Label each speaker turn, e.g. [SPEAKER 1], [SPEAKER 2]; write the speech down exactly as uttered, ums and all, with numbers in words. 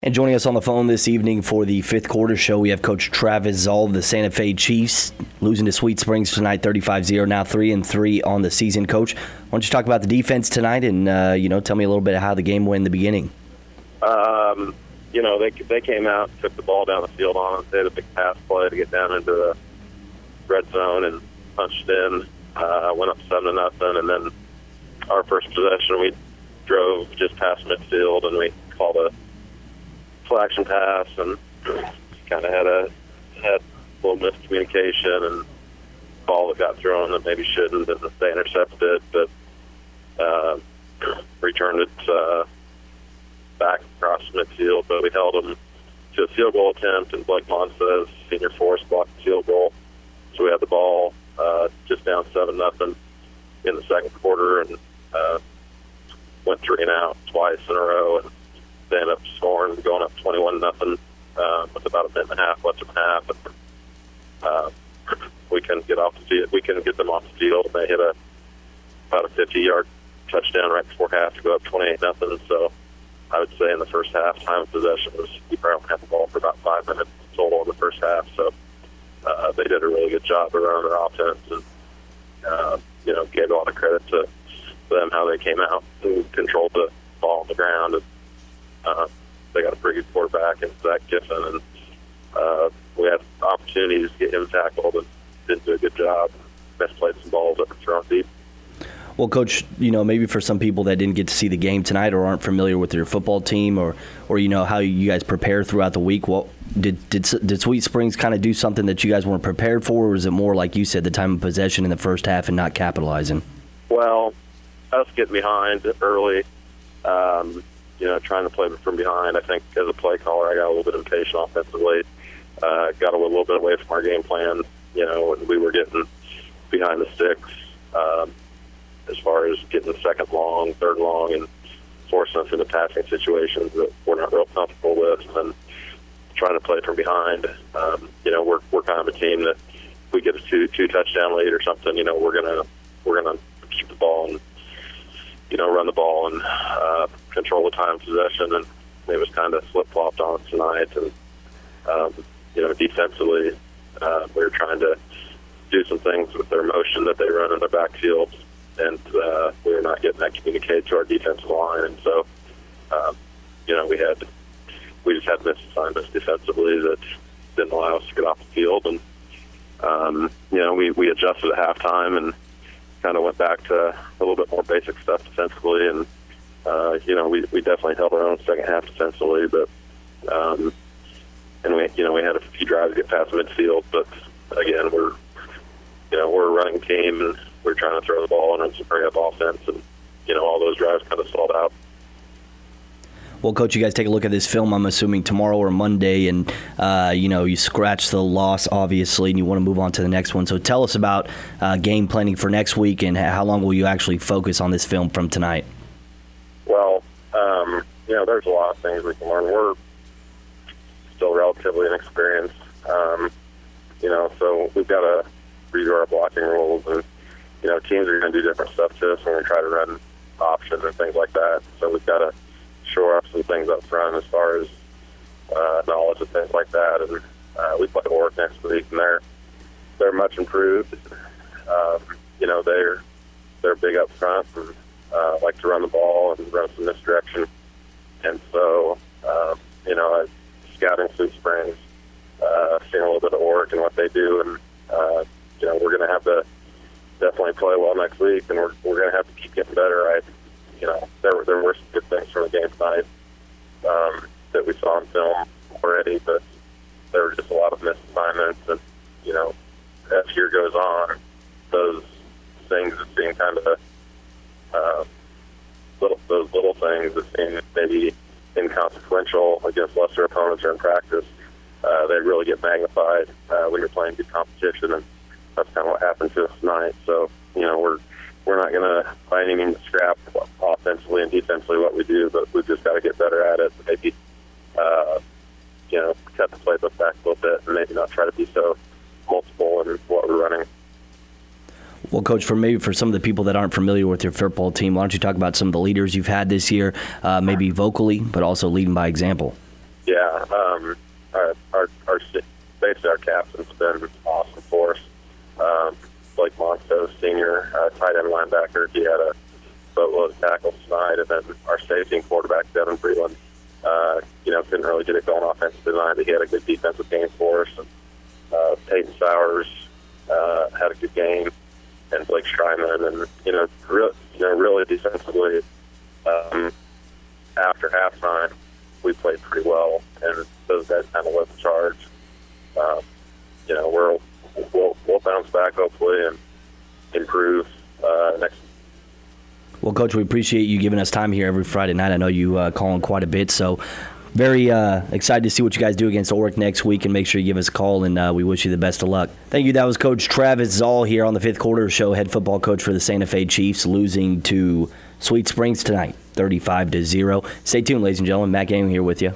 [SPEAKER 1] And joining us on the phone this evening for the fifth quarter show, we have Coach Travis Zoll of the Santa Fe Chiefs, losing to Sweet Springs tonight, thirty-five zero, now three and three on the season. Coach, why don't you talk about the defense tonight and uh, you know tell me a little bit of how the game went in the beginning?
[SPEAKER 2] Um, you know, they they came out, took the ball down the field on us. They had a big pass play to get down into the red zone and punched in. Uh, went up seven to nothing, and then our first possession, we drove just past midfield, and we called a action pass and kind of had a had a little miscommunication and ball that got thrown that maybe shouldn't, and they intercepted it, but uh, returned it uh, back across midfield. But we held them to a field goal attempt, and Blake Montes, senior force, blocked the field goal. So we had the ball uh, just down seven nothing in the second quarter, and uh, went three and out twice in a row, and they ended up scoring, going up twenty-one nothing uh, with about a minute and a half left in the half. And, uh, we couldn't get off the field. We couldn't get them off the field. They hit a about a fifty-yard touchdown right before half to go up twenty-eight nothing. So I would say in the first half, time of possession was we probably had the ball for about five minutes total in the first half. So uh, they did a really good job of running their offense, and uh, you know, gave all the credit to them how they came out and controlled the ball on the ground. And, Uh, they got a pretty good quarterback in Zach Kiffin, and uh, we had opportunities to get him tackled and didn't do a good job. Misplayed some balls that were thrown deep.
[SPEAKER 1] Well, Coach, you know, maybe for some people that didn't get to see the game tonight or aren't familiar with your football team, or, or you know, how you guys prepare throughout the week, what did did did Sweet Springs kind of do something that you guys weren't prepared for, or was it more like you said, the time of possession in the first half and not capitalizing?
[SPEAKER 2] Well, us getting behind early. Um, You know, trying to play from behind. I think as a play caller, I got a little bit impatient offensively. Uh, got a little bit away from our game plan. You know, and we were getting behind the sticks um, as far as getting second long, third long, and forcing us into passing situations that we're not real comfortable with. And then trying to play from behind. Um, you know, we're we're kind of a team that if we get a two two touchdown lead or something, you know, we're gonna we're gonna keep the ball and you know, run the ball and uh, control the time of possession, and it was kind of flip-flopped on us tonight. And, um, you know, defensively, uh, we were trying to do some things with their motion that they run in their backfield, and uh, we were not getting that communicated to our defensive line. And so, um, you know, we had we just had missed assignments defensively that didn't allow us to get off the field. And, um, you know, we, we adjusted at halftime and kind of went back to a little bit more basic stuff defensively, and uh, you know we, we definitely held our own second half defensively, but um, and we you know we had a few drives to get past midfield, but again we're you know we're a running team and we're trying to throw the ball and run some hurry up offense, and you know all those drives kind of stalled out.
[SPEAKER 1] Well, Coach, you guys take a look at this film, I'm assuming, tomorrow or Monday, and, uh, you know, you scratch the loss, obviously, and you want to move on to the next one. So tell us about uh, game planning for next week, and how long will you actually focus on this film from tonight?
[SPEAKER 2] Well, um, you know, there's a lot of things we can learn. We're still relatively inexperienced, um, you know, so we've got to redo our blocking rules, and, you know, teams are going to do different stuff to us when we try to run options and things like that. So we've got to shore up some things up front as far as uh, knowledge and things like that. And uh, we play Warwick next week, and they're they're much improved. Um, you know, they're they're big up front and uh, like to run the ball and run some misdirection. And so, uh, you know, scouting Sweet Springs, uh, seeing a little bit of Warwick and what they do, and uh, you know, we're going to have to definitely play well next week, and we're we're going to have to keep getting better. I You know, there were there were some good things from the game tonight um, that we saw on film already, but there were just a lot of missed assignments. And you know, as the year goes on, those things that seem kind of uh, little those little things that seem maybe inconsequential against lesser opponents or in practice, uh, they really get magnified uh, when you're playing good competition, and that's kind of what happened to us tonight. So you know, we're We're not going to, by any means, scrap offensively and defensively what we do, but we've just got to get better at it. Maybe, uh, you know, cut the playbook back a little bit and maybe not try to be so multiple in what we're running.
[SPEAKER 1] Well, Coach, for maybe for some of the people that aren't familiar with your football team, why don't you talk about some of the leaders you've had this year, uh, maybe vocally, but also leading by example?
[SPEAKER 2] Yeah, um, our, our, our basically our captain's been awesome for us. Um, Blake Monsto, senior uh, tight end linebacker, he had a boatload of tackles tonight, and then our safety and quarterback, Devin Freeland, uh, you know, couldn't really get it going offensively tonight, but he had a good defensive game for us. And, uh, Peyton Sowers uh, had a good game, and Blake Stryman, and, you know, re- you know really defensively, um, after halftime, we played pretty well, and those guys kind of led the charge. Uh, you know, we're, we'll, we'll bounce back, hopefully, and improve uh, next.
[SPEAKER 1] Well, Coach, we appreciate you giving us time here every Friday night. I know you uh, call in quite a bit, so very uh, excited to see what you guys do against Oric next week, and make sure you give us a call, and uh, we wish you the best of luck. Thank you. That was Coach Travis Zoll here on the Fifth Quarter Show, head football coach for the Santa Fe Chiefs, losing to Sweet Springs tonight, thirty-five to zero. Stay tuned, ladies and gentlemen. Matt Gang here with you.